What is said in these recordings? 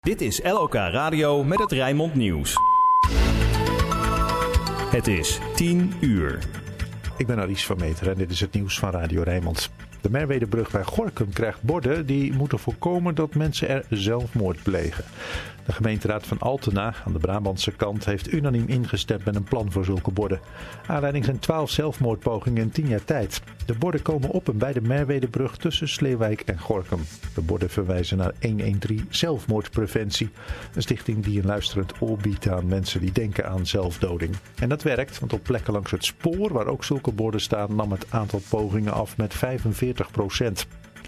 Dit is LOK Radio met het Rijnmond Nieuws. Het is 10 uur. Ik ben Aries van Meteren en dit is het nieuws van Radio Rijnmond. De Merwedebrug bij Gorinchem krijgt borden die moeten voorkomen dat mensen er zelfmoord plegen. De gemeenteraad van Altena aan de Brabantse kant heeft unaniem ingestemd met een plan voor zulke borden. Aanleiding zijn 12 zelfmoordpogingen in 10 jaar tijd. De borden komen op en bij de Merwedebrug tussen Sleewijk en Gorinchem. De borden verwijzen naar 113 Zelfmoordpreventie. Een stichting die een luisterend oor biedt aan mensen die denken aan zelfdoding. En dat werkt, want op plekken langs het spoor waar ook zulke borden staan nam het aantal pogingen af met 45%.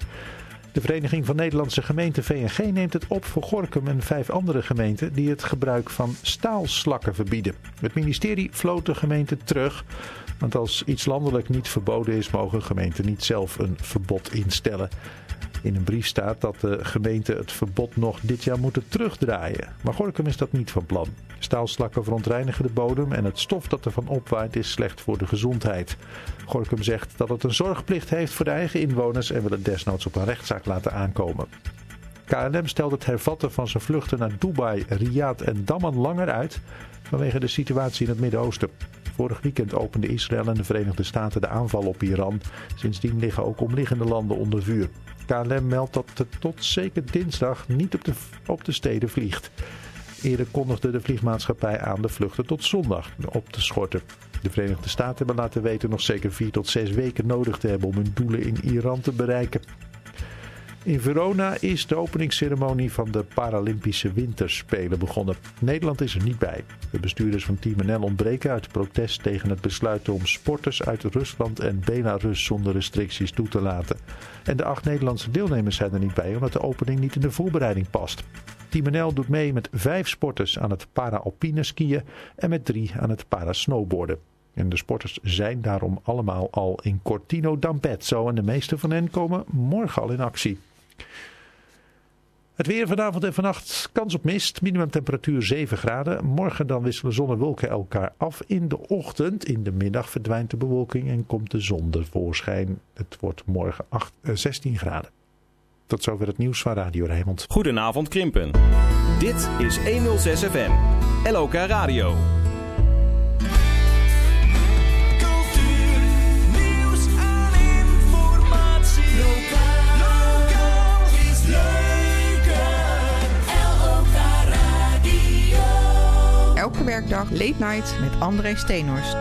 De Vereniging van Nederlandse Gemeenten VNG neemt het op voor Gorinchem en 5 andere gemeenten die het gebruik van staalslakken verbieden. Het ministerie floot de gemeente terug, want als iets landelijk niet verboden is, mogen gemeenten niet zelf een verbod instellen. In een brief staat dat de gemeenten het verbod nog dit jaar moeten terugdraaien. Maar Gorinchem is dat niet van plan. Staalslakken verontreinigen de bodem en het stof dat ervan opwaait is slecht voor de gezondheid. Gorinchem zegt dat het een zorgplicht heeft voor de eigen inwoners en wil het desnoods op een rechtszaak laten aankomen. KLM stelt het hervatten van zijn vluchten naar Dubai, Riyadh en Dammam langer uit vanwege de situatie in het Midden-Oosten. Vorig weekend openden Israël en de Verenigde Staten de aanval op Iran. Sindsdien liggen ook omliggende landen onder vuur. KLM meldt dat het tot zeker dinsdag niet op de steden vliegt. Eerder kondigde de vliegmaatschappij aan de vluchten tot zondag op te schorten. De Verenigde Staten hebben laten weten nog zeker 4 tot 6 weken nodig te hebben om hun doelen in Iran te bereiken. In Verona is de openingsceremonie van de Paralympische Winterspelen begonnen. Nederland is er niet bij. De bestuurders van Team NL ontbreken uit protest tegen het besluit om sporters uit Rusland en Belarus zonder restricties toe te laten. En de 8 Nederlandse deelnemers zijn er niet bij omdat de opening niet in de voorbereiding past. Team NL doet mee met 5 sporters aan het para-alpine skiën en met 3 aan het para-snowboarden. En de sporters zijn daarom allemaal al in Cortino d'Ampezzo en de meeste van hen komen morgen al in actie. Het weer vanavond en vannacht, kans op mist, minimumtemperatuur 7 graden. Morgen dan wisselen zon en wolken elkaar af in de ochtend. In de middag verdwijnt de bewolking en komt de zon tevoorschijn. Het wordt morgen 16 graden. Tot zover het nieuws van Radio Rijnmond. Goedenavond Krimpen. Dit is 106 FM. LOK Radio. Elke werkdag Late Night met André Steenhorst.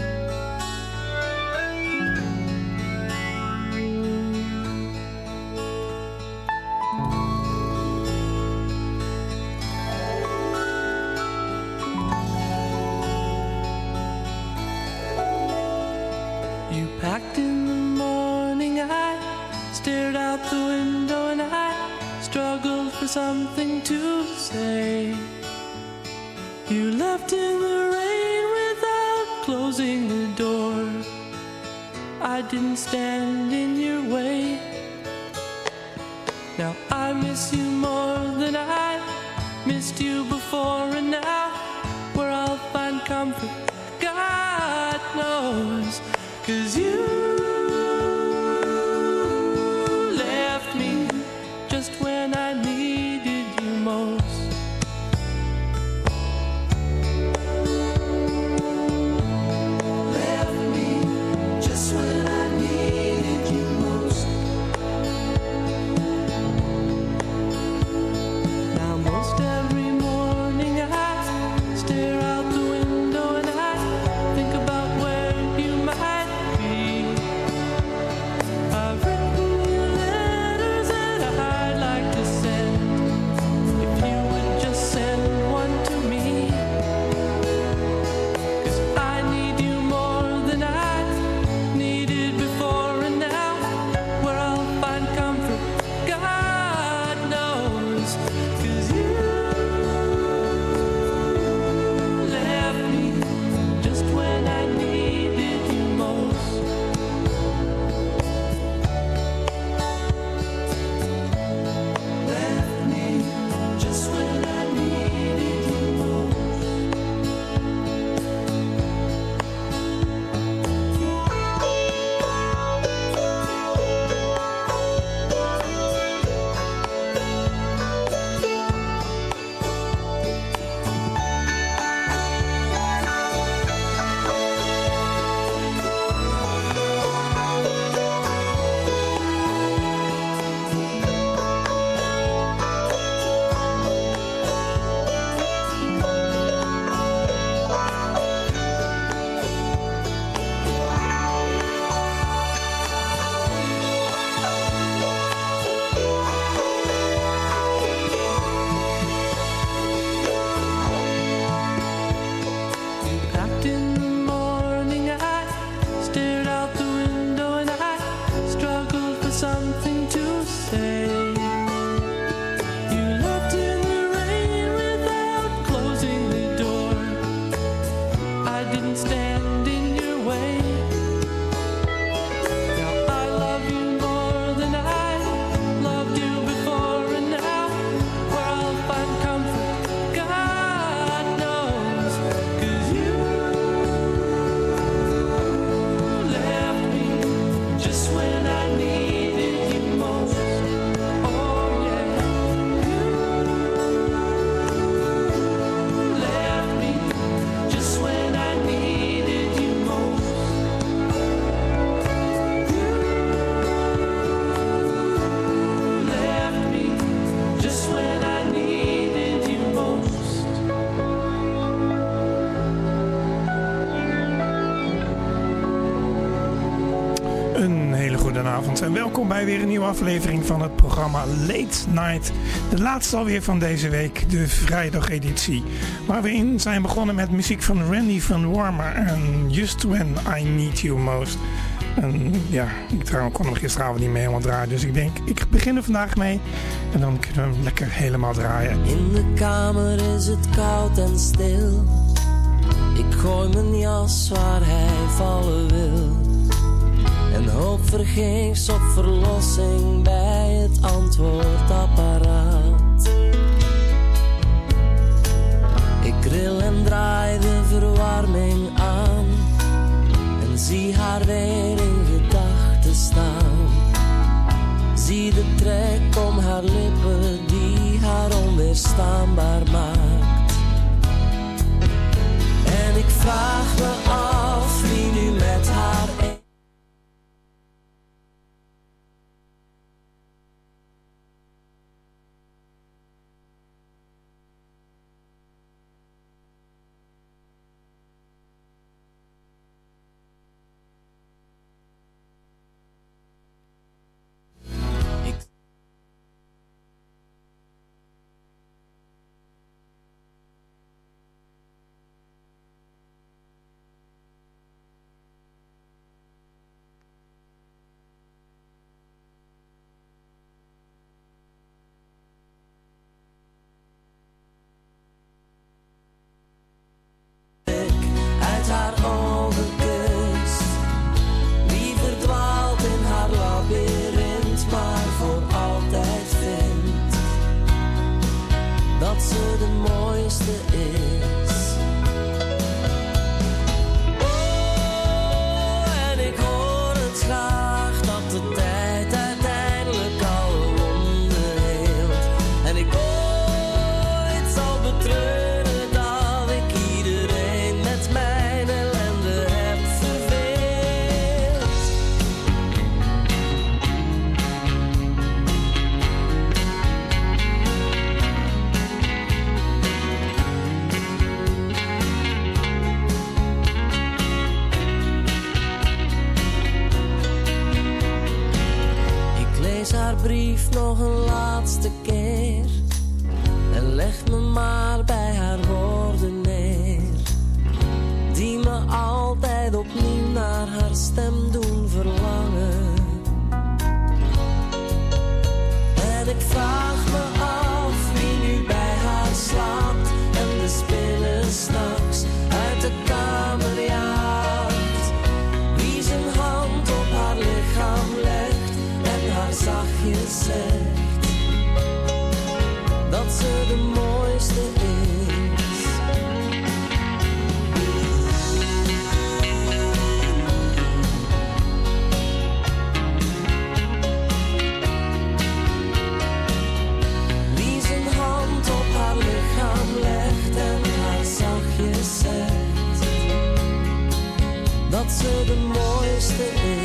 You packed in the morning, I stared out the window and I struggled for something to say. You left in the rain without closing the door. I didn't stand in your way. Now I miss you more than I missed you before. And now where I'll find comfort, God knows. 'Cause you left me just when I needed you most. Stare out the window and I think about where you might be. Goedenavond en welkom bij weer een nieuwe aflevering van het programma Late Night. De laatste alweer van deze week, de vrijdag-editie. Waar we in zijn begonnen met muziek van Randy van Warmer en Just When I Need You Most. En ja, ik kon hem gisteravond niet meer helemaal draaien, dus ik denk, ik begin er vandaag mee en dan kunnen we hem lekker helemaal draaien. In de kamer is het koud en stil. Ik gooi mijn jas waar hij vallen wil. En hoop vergeefs op verlossing bij het antwoordapparaat. Ik grill en draai de verwarming aan. En zie haar weer in gedachten staan. Zie de trek om haar lippen die haar onweerstaanbaar maakt. En ik vraag me af wie nu met haar nog een laatste keer en leg me maar bij haar woorden neer, die me altijd opnieuw naar haar stem doen verlangen. En ik vraag me af wie nu bij haar slaapt en de spullen 's nachts uit de kamer jaagt, wie zijn hand op haar lichaam legt en haar zachtjes zegt dat ze de mooiste is. Wie zijn hand op haar lichaam legt en haar zachtjes zegt dat ze de mooiste is.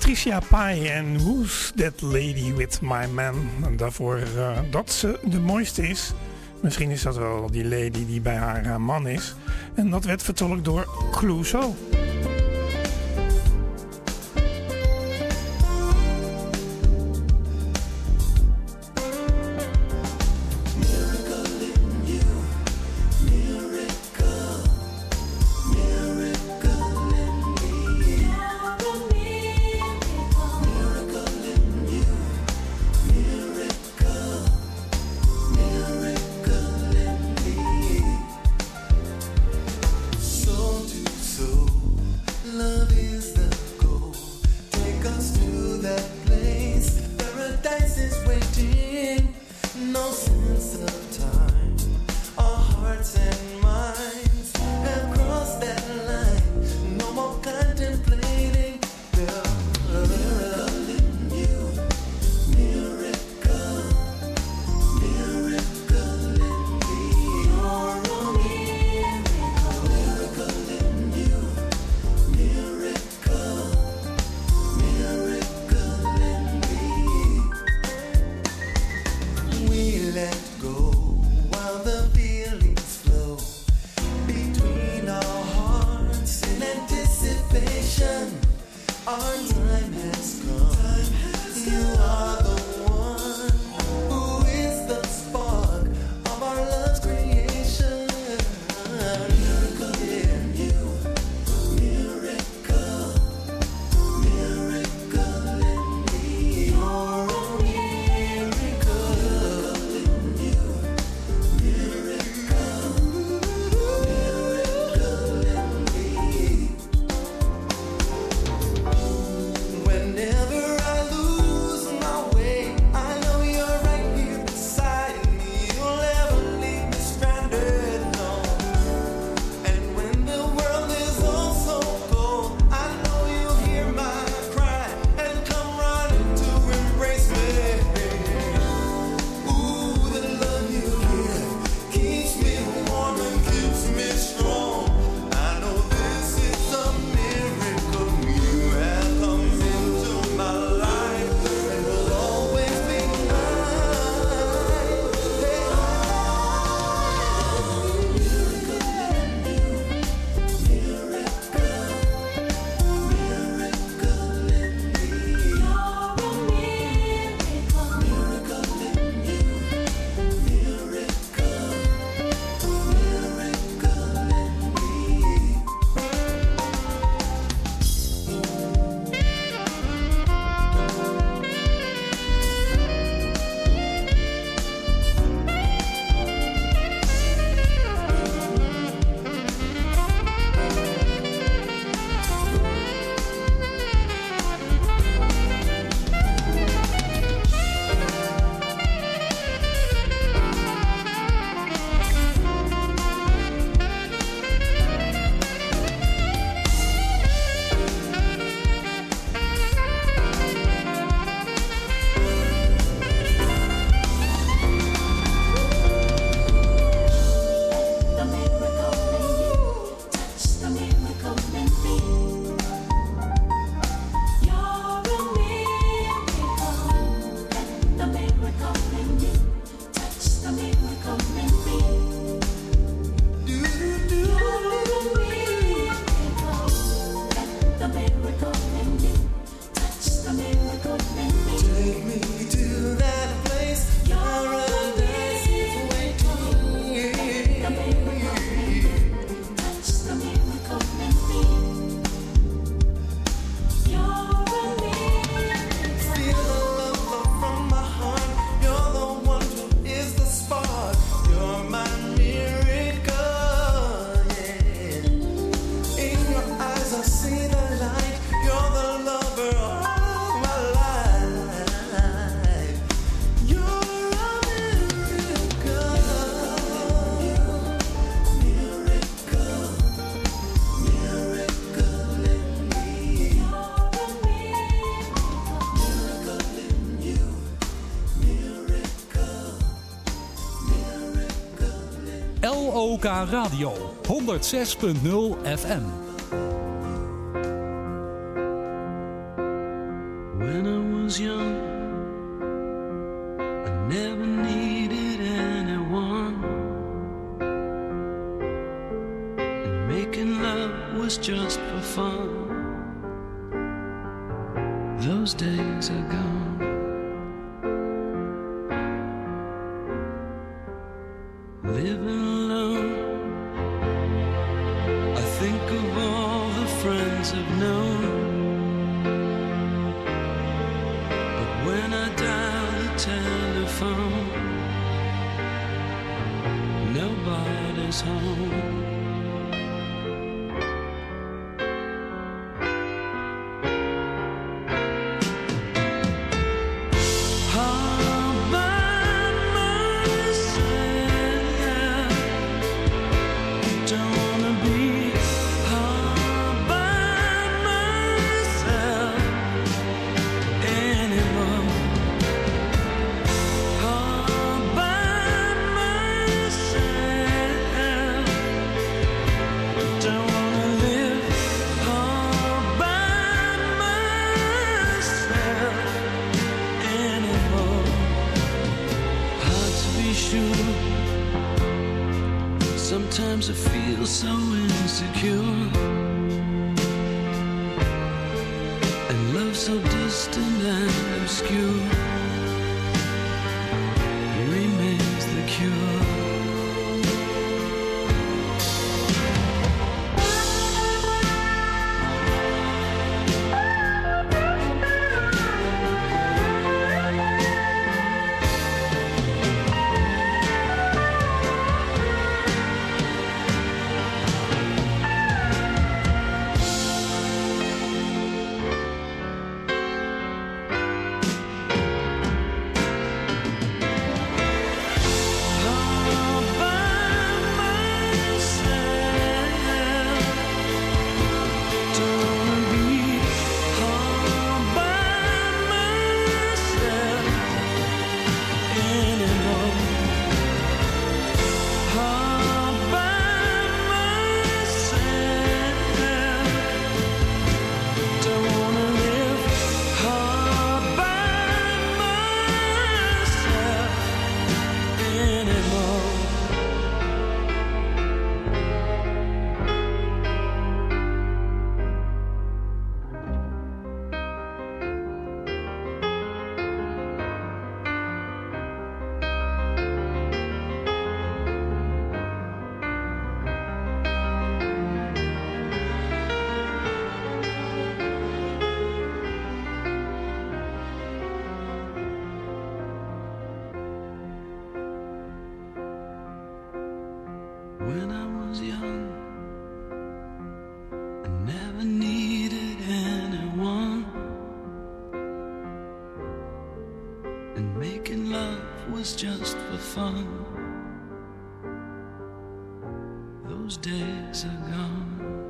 Patricia Pai en Who's That Lady With My Man. En daarvoor dat ze de mooiste is. Misschien is dat wel die lady die bij haar man is. En dat werd vertolkt door Clouseau. LOK Radio 106.0 FM. never needed anyone, and making love was just for fun. Those days are gone. Living alone, I think of all the friends I've known, but when I dial the telephone, nobody's home. Sometimes I feel so insecure, and love so distant and obscure remains the cure. When I was young, I never needed anyone, and making love was just for fun. Those days are gone.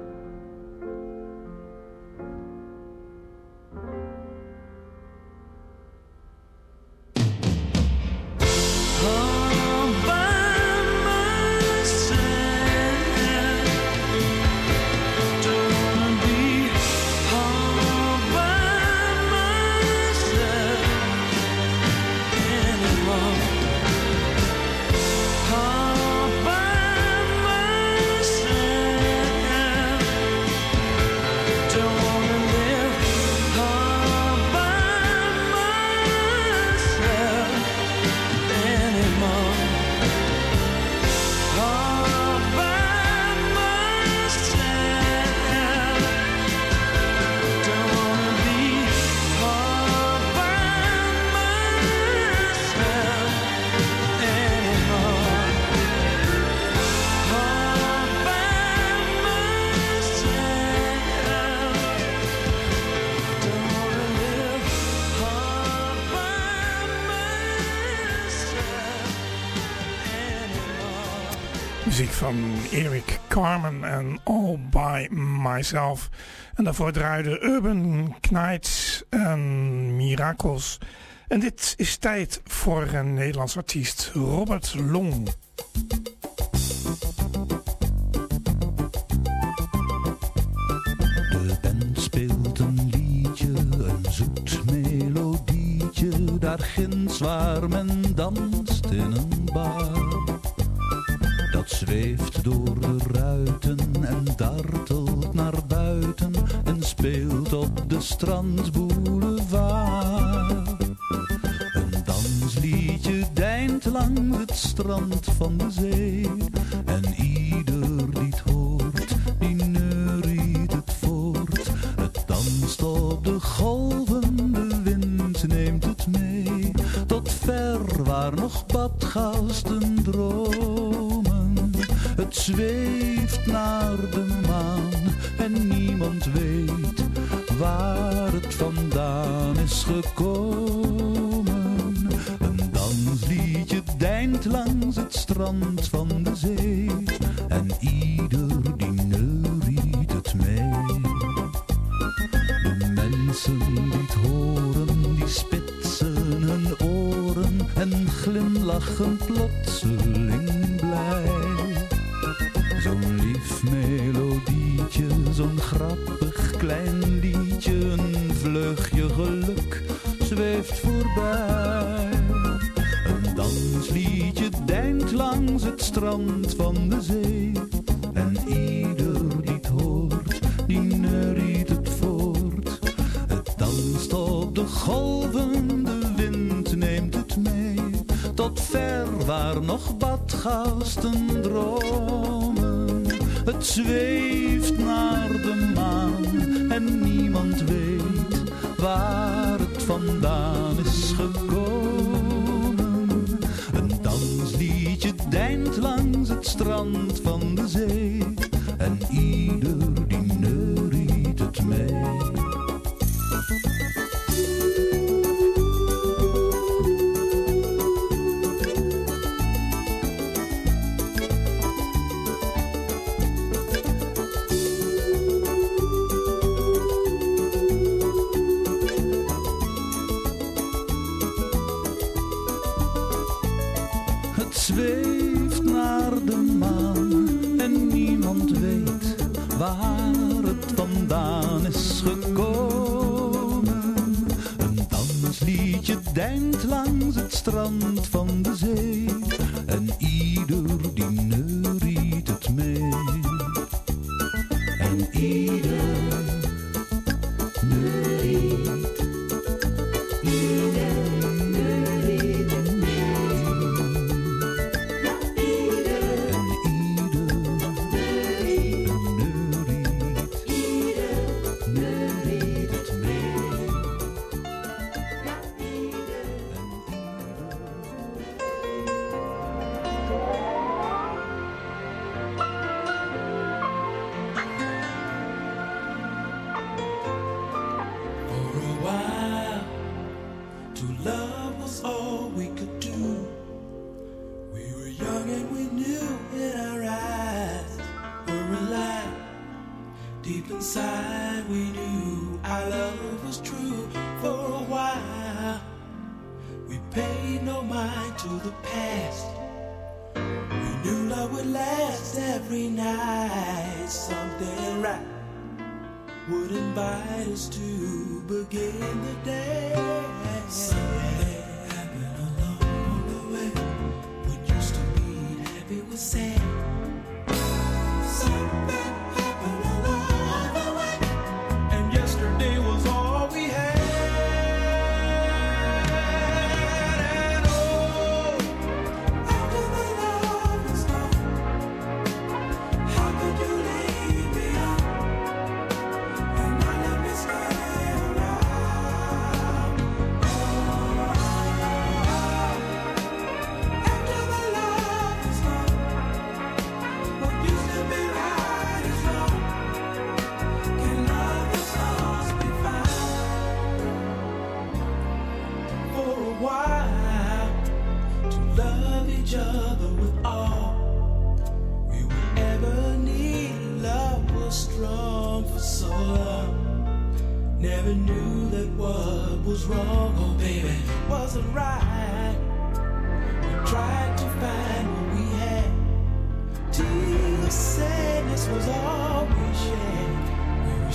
Muziek van Eric Carmen en All By Myself. En daarvoor draaiden Urban Knights en Miracles. En dit is tijd voor een Nederlands artiest, Robert Long. De band speelt een liedje, een zoet melodietje. Daar ginds waar men danst in een bar. Dat zweeft door de ruiten en dartelt naar buiten en speelt op de strandboulevard. Een dansliedje deint langs het strand van de zee en ieder die het hoort, die neuriet het voort. Het danst op de golven, de wind neemt het mee, tot ver waar nog badgasten dromen. Het zweeft naar de maan en niemand weet waar het vandaan is gekomen. Een dansliedje deint langs het strand van de zee en ieder die neuriet het mee. De mensen die het horen, die spitsen hun oren en glimlachen plotseling blij. Zo'n lief melodietje, zo'n grappig klein liedje, een vleugje geluk zweeft voorbij. Een dansliedje deint langs het strand van de zee en ieder die het hoort, die neuriet het voort. Het danst op de golven, de wind neemt het mee, tot ver waar nog badgasten dromen. Het zweeft naar de maan en niemand weet waar het vandaan is gekomen. Een dansliedje deint langs het strand van de zee en ieder die neuriet het mee. Zweeft naar de maan en niemand weet waar het vandaan is gekomen. Een dansliedje deint langs het strand van de zee en ieder die neuriet het mee. En ieder neuriet.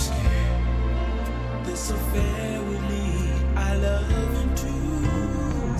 This affair would lead, I love into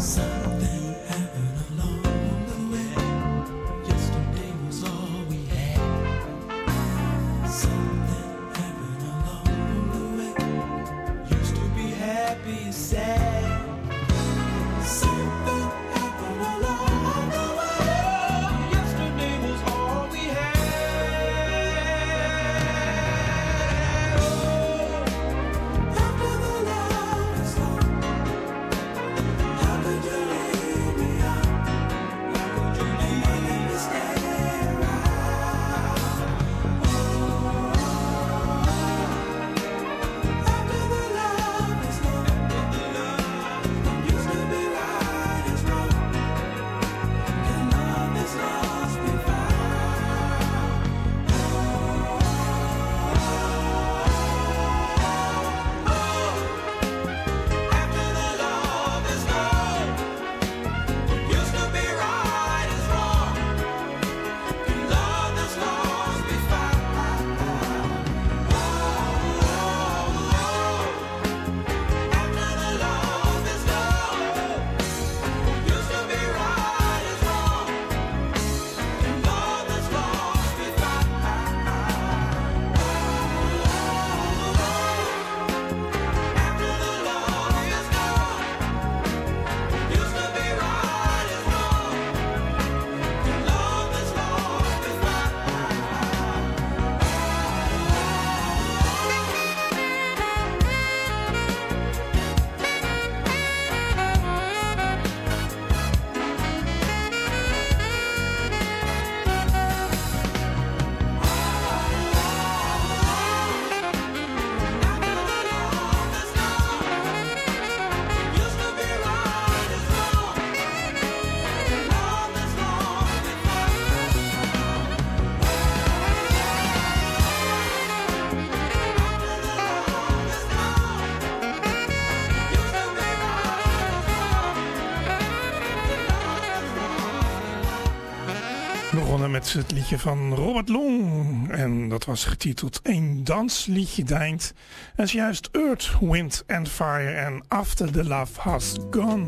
Begonnen met het liedje van Robert Long. En dat was getiteld Een dansliedje deint. En is juist Earth, Wind and Fire en After the Love Has Gone.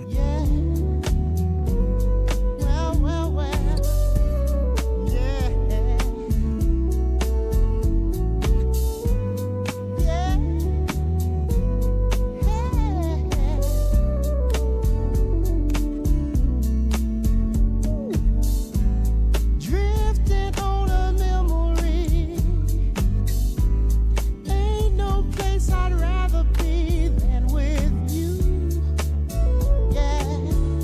I'd rather be than with you. Yeah.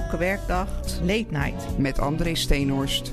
elke werkdag Late Night met André Steenhorst.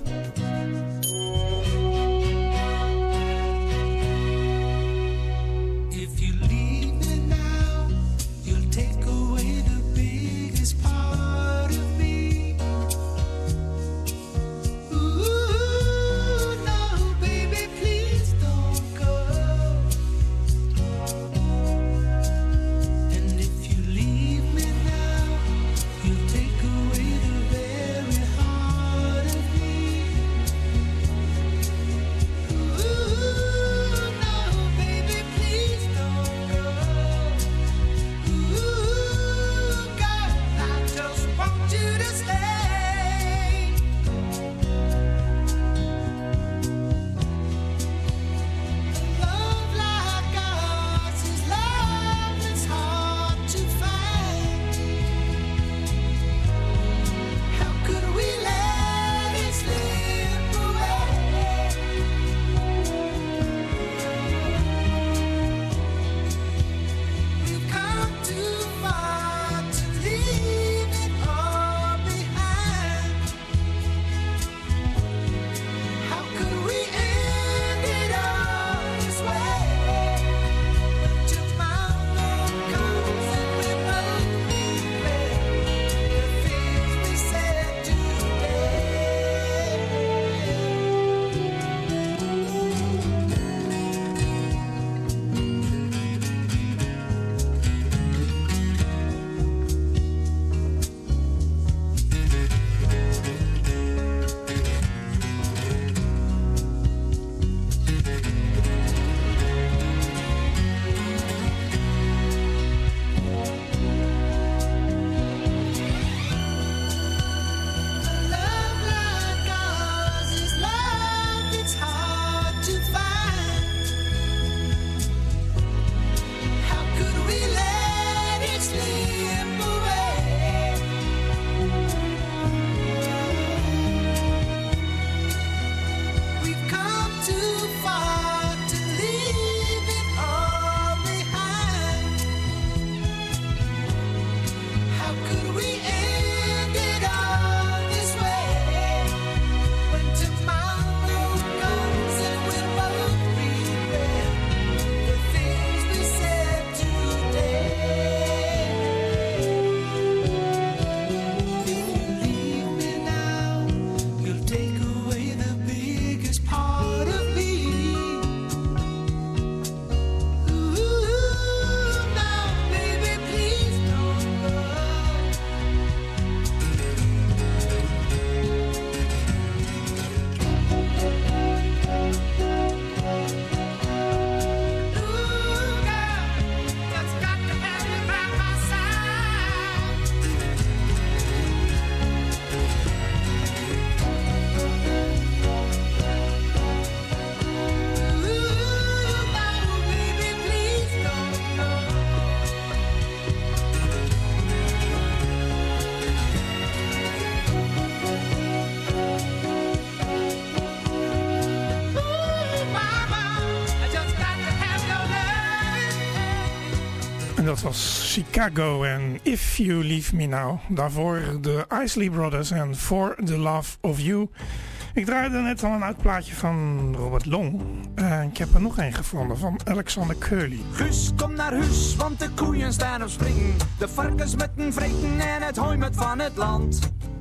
Dat was Chicago en If You Leave Me Now. Daarvoor de Isley Brothers en For the Love of You. Ik draaide net al een oud plaatje van Robert Long. En ik heb er nog een gevonden van Alexander Curly. Guus, kom naar huis, want de koeien staan op springen. De varkens met een vreten en het hooi met van het land.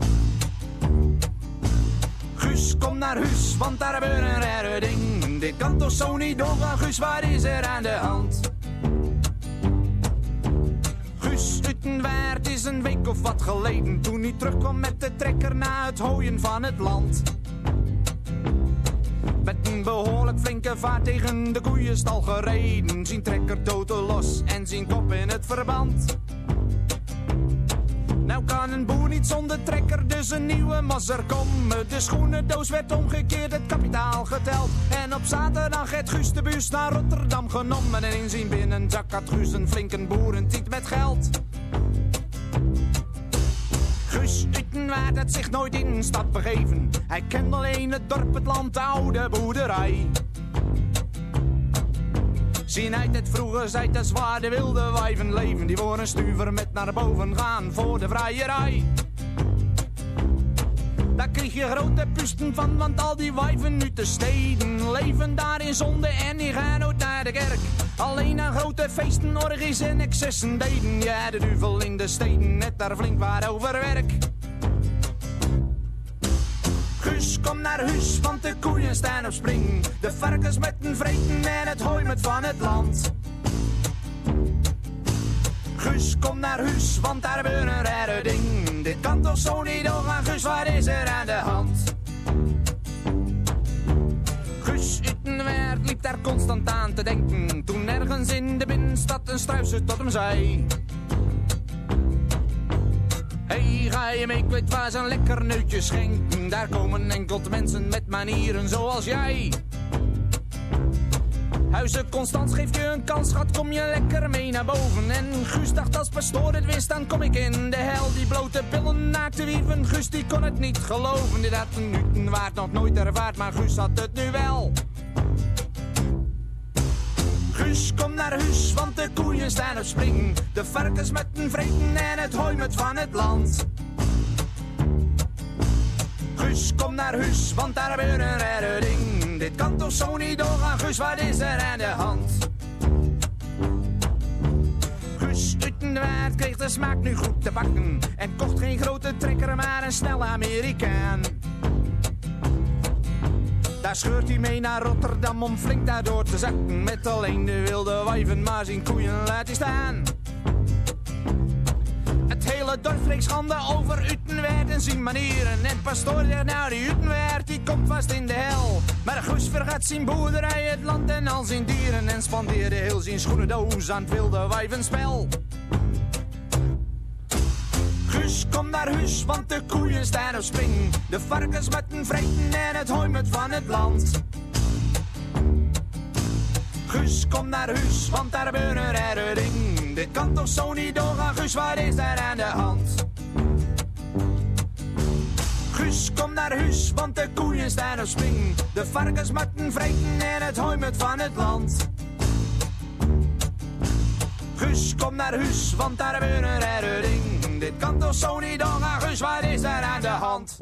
Guus, kom naar huis, want daar gebeuren rare dingen. Dit kan toch zo niet doorgaan, Guus, waar is er aan de hand? Guus Utenwaard is een week of wat geleden, toen hij terugkwam met de trekker na het hooien van het land. Met een behoorlijk flinke vaart tegen de koeienstal gereden, zijn trekker totaal los en zijn kop in het verband. Nou kan een boer niet zonder trekker, dus een nieuwe masser komen. De schoenendoos werd omgekeerd, het kapitaal geteld. En op zaterdag heeft Guus de bus naar Rotterdam genomen. En in zijn binnenzak had Guus een flinke boerentiet met geld. Guus Utenwaard had zich nooit in een stad begeven. Hij kende alleen het dorp, het land, de oude boerderij. Zien uit het vroeger zei het zwaar, de wilde wijven leven. Die voor een stuver met naar boven gaan voor de vrijerij. kreeg je grote pusten van, want al die wijven uit de steden leven daar in zonde en die gaan nooit naar de kerk. Alleen aan grote feesten, orgies en excessen deden. Ja, de duivel in de steden, net daar flink waar over werk. Guus, kom naar huis, want de koeien staan op spring. De varkens met een vreten en het hooi met van het land. Guus, kom naar huis, want daar gebeurt een rare ding. Dit kan toch zo niet doorgaan, Guus, wat is er aan de hand? Guus Utenwaard liep daar constant aan te denken, toen ergens in de binnenstad een struisje tot hem zei: hey, ga je mee, ik weet waar ze een lekker neutje schenken. Daar komen enkel mensen met manieren zoals jij. Huizen Constans geeft je een kans, schat, kom je lekker mee naar boven. En Guus dacht, als pastoor het wist, dan kom ik in de hel. Die blote billen, naakte wieven, Guus die kon het niet geloven. Dit had een Utenwaard nog nooit ervaard, maar Guus had het nu wel. Guus, kom naar huis, want de koeien staan op spring. De varkens met een vreten en het hooi met van het land. Guus, kom naar huis, want daar gebeurt een rare ding. Dit kan toch zo niet doorgaan, Guus, wat is er aan de hand? Guus Utenwaard kreeg de smaak nu goed te bakken en kocht geen grote trekker, maar een snelle Amerikaan. Daar scheurt hij mee naar Rotterdam om flink daardoor te zakken. Met alleen de wilde wijven, maar zijn koeien laat hij staan. Het hele dorp spreekt schande over Utenwaard en zijn manieren. En pastoor zegt, nou die Utenwaard die komt vast in de hel. Maar Guus vergat zijn boerderij, het land en al zijn dieren. En spandeerde heel zijn schoenendoos aan het wilde wijvenspel. Guus, kom naar huis, want de koeien staan op spring. De varkens met een vreten en het hooi met van het land. Guus, kom naar huis, want daar gebeurt een rare ding. Dit kan toch zo niet doorgaan, Guus, wat is daar aan de hand? Guus, kom naar huis, want de koeien staan op spring. De varkens met een vreten en het hooi met van het land. Guus, kom naar huis, want daar gebeurt een rare ding. Dit kan toch zo niet doorgaan, Guus, wat is daar aan de hand?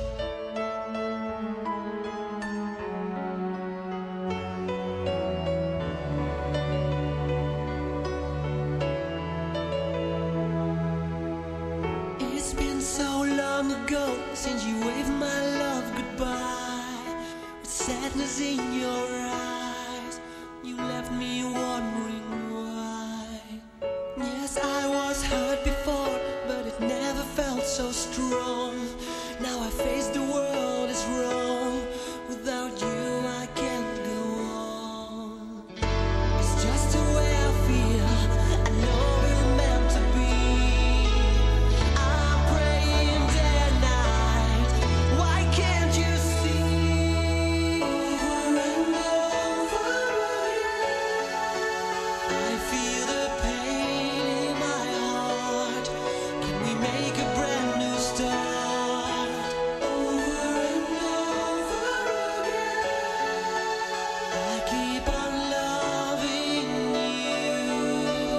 It's been so long ago since you waved my love goodbye. With sadness in your eyes, you left me wondering why. Yes, I was hurt before, but it never felt so strong. Now I face the world as wrong. Without you I can't go on. It's just the way I feel, I know we're meant to be. I'm praying day and night, why can't you see? Over and over again, I feel the pain in my heart. Can we make a brand new start? Over and over again, I keep on loving you.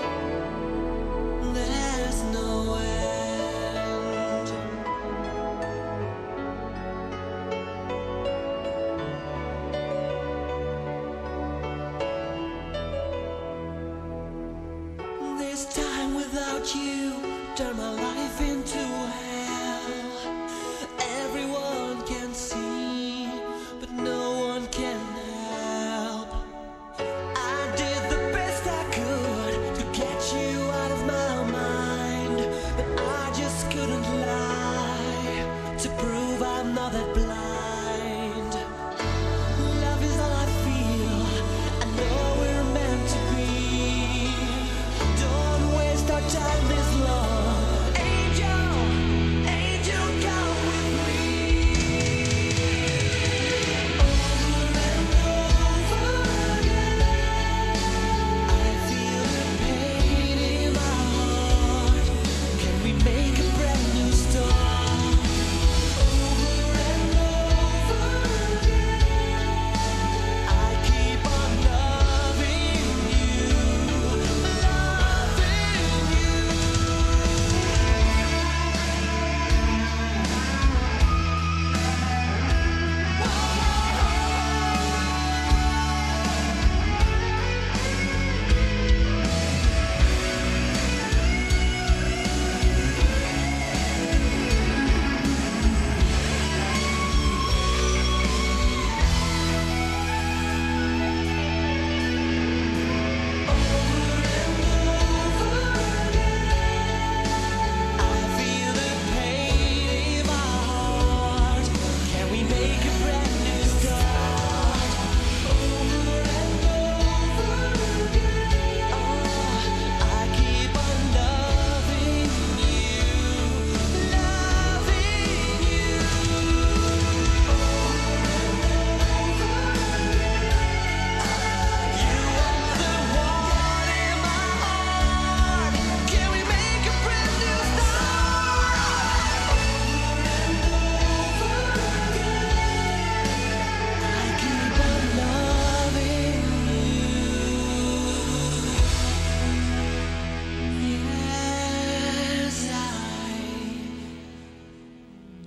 There's no end. This time without you turned my life into hell. Everyone can see, but no one can help. I did the best I could to get you out of my mind, but I just couldn't lie to prove I'm not that blind. Love is all I feel, I know we're meant to be. Don't waste our time this long, angel.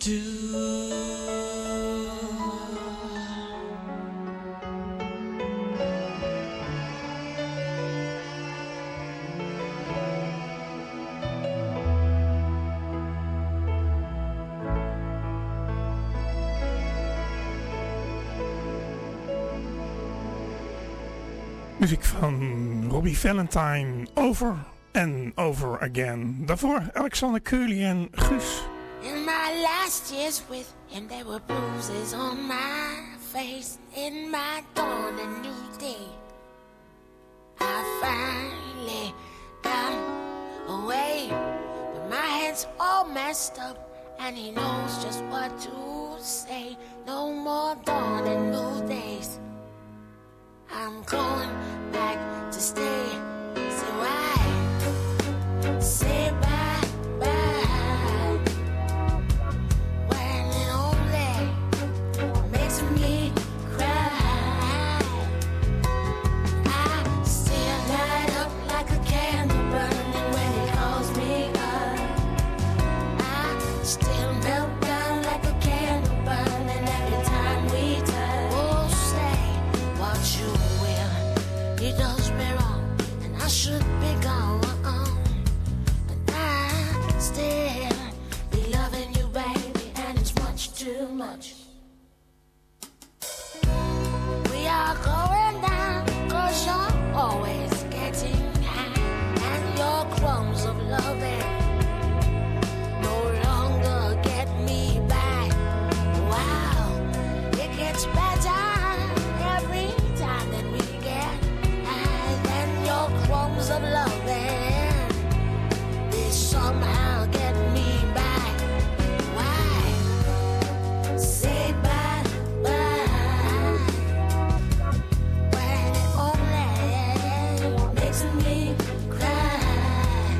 Muziek van Robbie Valentine, Over and Over Again. Daarvoor Alexander Curly en Guus. In my last years with him, there were bruises on my face. In my dawn, a new day, I finally got away. But my head's all messed up, and he knows just what to say. No more dawn and new days. I'm going back to stay. So I say bye-bye when it only makes me cry. I still light up like a candle burning when it calls me up. I still melt down like a candle burning every time we touch. Oh, say what you will. It does me wrong, and I should be gone. But I still be loving you, baby, and it's much too much. We are going down, 'cause you're always getting high, and your crumbs of loving no longer get me by. Wow, it gets better every time that we get high, then your crumbs of loving, they somehow get me back. Why? Say bye-bye when it only makes me cry.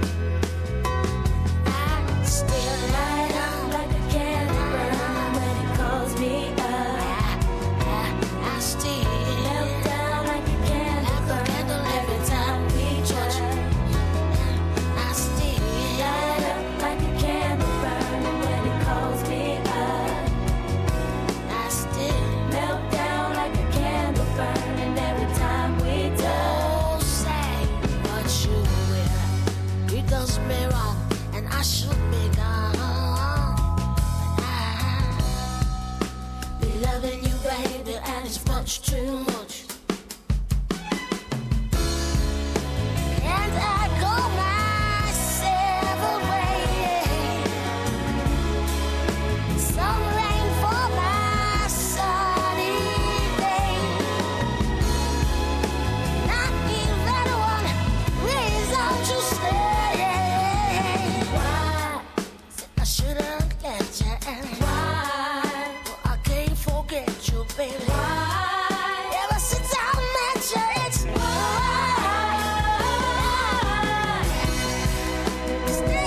I still light up like a candle burning when it calls me up. I still melt down like a candle every time we touch. I still light up like a candle burning when it calls me up. I still melt down like a candle burning every time we touch. Oh, say what you will. It does me wrong, and I should be gone. But I be loving you, baby, and it's much too much. And I go my several ways. Some rain for my sunny day. Not even one reason to stay. Why? I shouldn't let you in. Why? Well, I can't forget you, baby. Why? Ever since I met you, it's why. Still.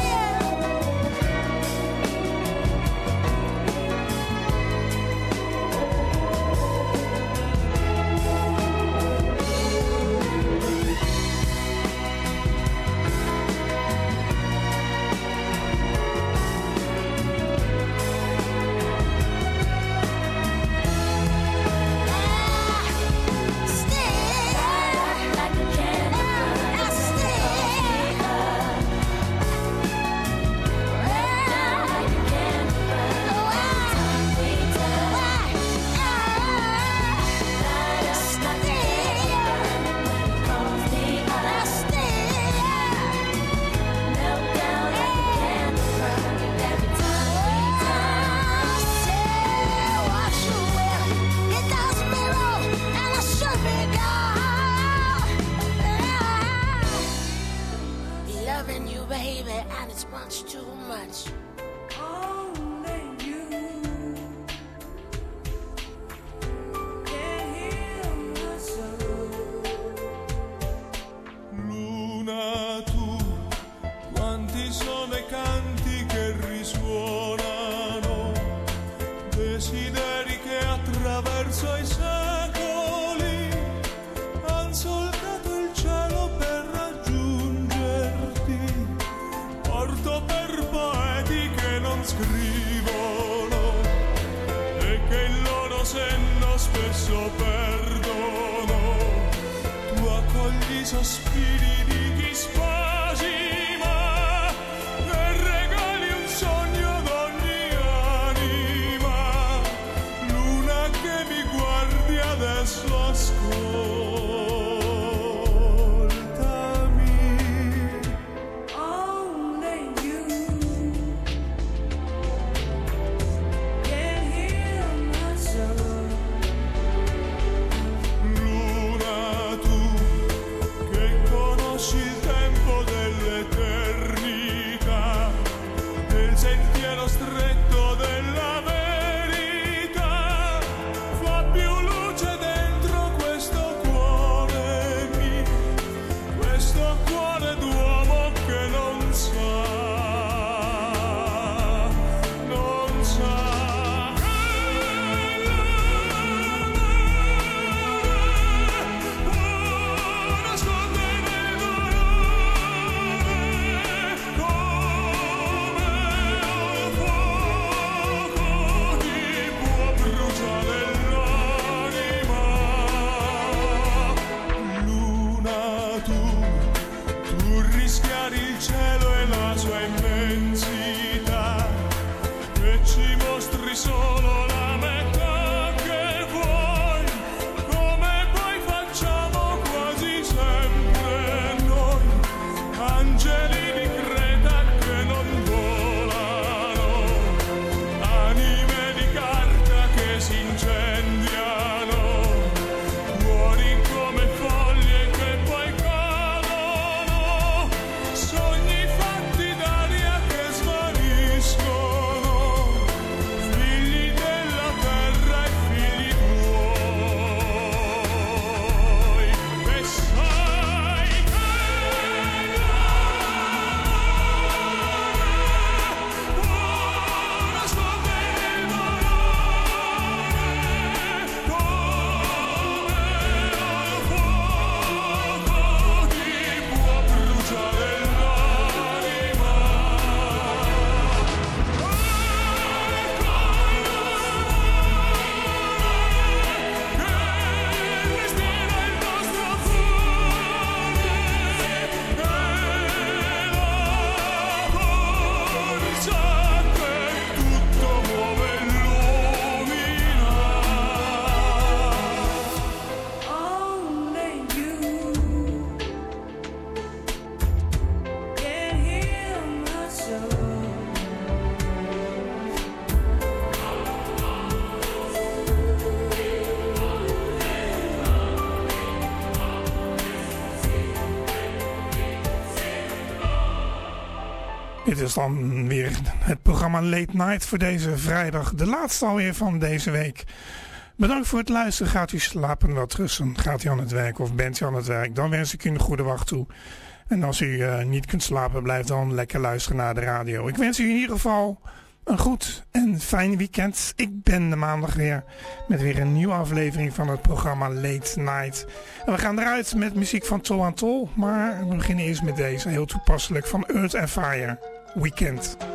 Loving you, baby, and it's much too much. Only you can heal my soul. Luna, tu, quanti sono i canti che risuonano, desideri che attraverso i secoli han solcato il cielo per raggiungerti. Porto per poeti che non scrivono stesso perdono, tu accogli i sospiri di chi spasima e regali un sogno d'ogni anima. Luna che mi guardi adesso, ascoltami. Only you can heal my soul. Luna, tu che conosci il tempo dell'eternità, del sentiero stretto della verità, fa più luce dentro questo cuore mio, questo cuore d'uomo che non sa. Nascondere il dolore come un fuoco ti può bruciare l'anima. Luna, tu rischiari il cielo e la sua immensità, e ci mostri solo la metà che vuoi, come poi facciamo quasi sempre noi, angeli di creta che non volano, anime di carta che si incendiano, cuori come foglie che poi cadono, sogni fatti d'aria che svaniscono, figli della terra e figli tuoi. E sai che può nascondere il dolore come un fuoco ti può bruciare l'anima. Respira il nostro cuore e la forza che tutto muove e illumina. Only you can heal my soul. Dit is dan weer het programma Late Night voor deze vrijdag. De laatste alweer van deze week. Bedankt voor het luisteren. Gaat u slapen en wat rusten? Gaat u aan het werk of bent u aan het werk? Dan wens ik u een goede wacht toe. En als u niet kunt slapen, blijf dan lekker luisteren naar de radio. Ik wens u in ieder geval een goed en fijn weekend. Ik ben de maandag weer met weer een nieuwe aflevering van het programma Late Night. En we gaan eruit met muziek van Tol aan Tol. Maar we beginnen eerst met deze, heel toepasselijk, van Earth and Fire. Weekend.